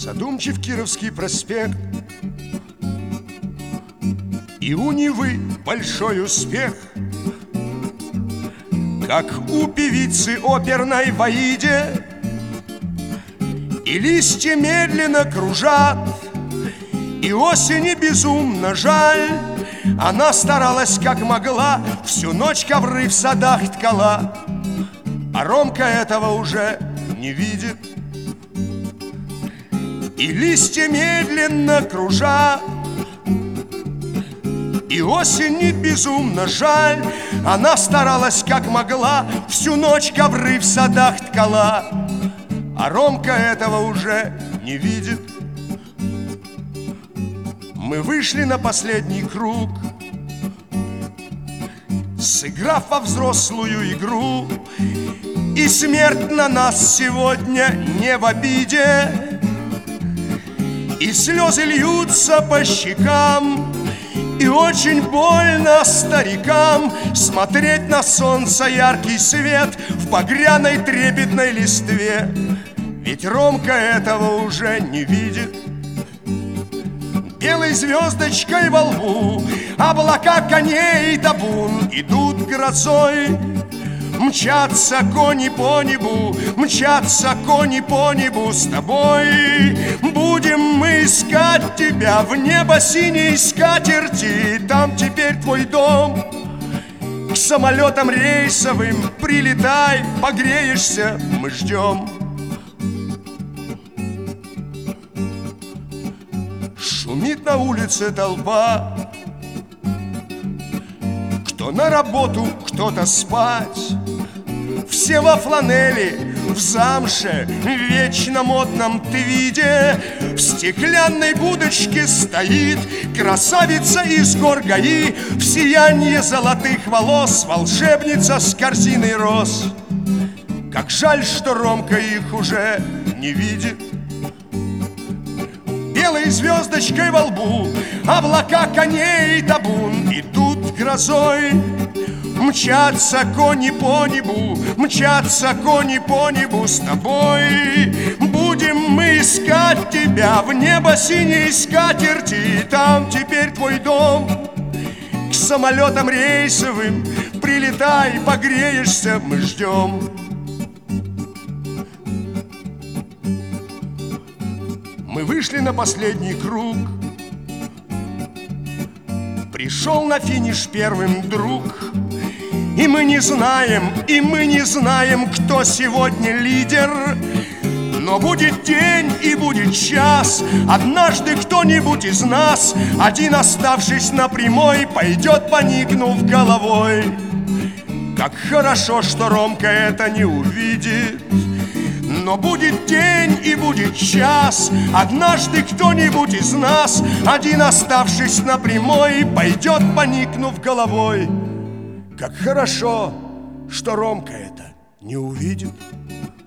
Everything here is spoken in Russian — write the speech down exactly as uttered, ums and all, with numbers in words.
Задумчив Кировский проспект, и у Невы большой успех, как у певицы оперной в Аиде. И листья медленно кружат, и осени безумно жаль. Она старалась как могла, всю ночь ковры в садах ткала, а Ромка этого уже не видит. И листья медленно кружат, и осени безумно жаль. Она старалась как могла, всю ночь ковры в садах ткала, а Ромка этого уже не видит. Мы вышли на последний круг, сыграв во взрослую игру, и смерть на нас сегодня не в обиде. И слезы льются по щекам, и очень больно старикам смотреть на солнце яркий свет в багряной трепетной листве. Ведь Ромка этого уже не видит. Белой звездочкой во лбу облака коней табун идут грозой. Мчатся кони по небу, мчатся кони по небу с тобой. Будем мы искать тебя в небо синей скатерти, там теперь твой дом. К самолетам рейсовым прилетай, погреешься, мы ждем. Шумит на улице толпа, кто на работу, кто-то спать. Все во фланели, в замше, в вечно модном твиде. В стеклянной будочке стоит красавица из гор Гаи, в сиянье золотых волос волшебница с корзиной роз. Как жаль, что Ромка их уже не видит. Белой звездочкой во лбу облака коней табун идут грозой. Мчатся кони по небу, мчатся кони по небу с тобой. Будем мы искать тебя в небо синей скатерти, там теперь твой дом. К самолетам рейсовым прилетай, погреешься, мы ждем. Мы вышли на последний круг, пришел на финиш первым друг. И мы не знаем, и мы не знаем, кто сегодня лидер. Но будет день и будет час, однажды кто-нибудь из нас, один оставшись на прямой, пойдет, поникнув головой. Как хорошо, что Ромка это не увидит. Но будет день и будет час, однажды кто-нибудь из нас, один оставшись на прямой, пойдет, поникнув головой. Как хорошо, что Ромка это не увидит.